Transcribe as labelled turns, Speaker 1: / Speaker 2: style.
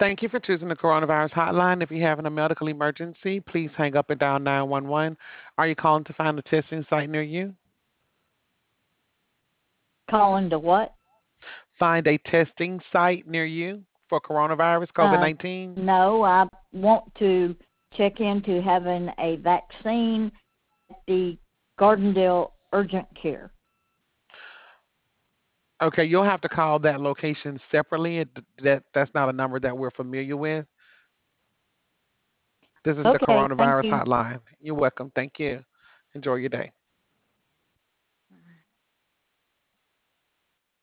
Speaker 1: Thank you for choosing the coronavirus hotline. If you're having a medical emergency, please hang up and dial 911. Are you calling to find a testing site near you?
Speaker 2: Calling to what?
Speaker 1: Find a testing site near you for coronavirus, COVID
Speaker 2: Uh,
Speaker 1: 19?
Speaker 2: no, I want to check into having a vaccine at the Gardendale Urgent Care.
Speaker 1: Okay, you'll have to call that location separately. That's not a number that we're familiar with. This is the
Speaker 2: Okay, thank
Speaker 1: coronavirus
Speaker 2: you.
Speaker 1: hotline. You're welcome. Thank you. Enjoy your day.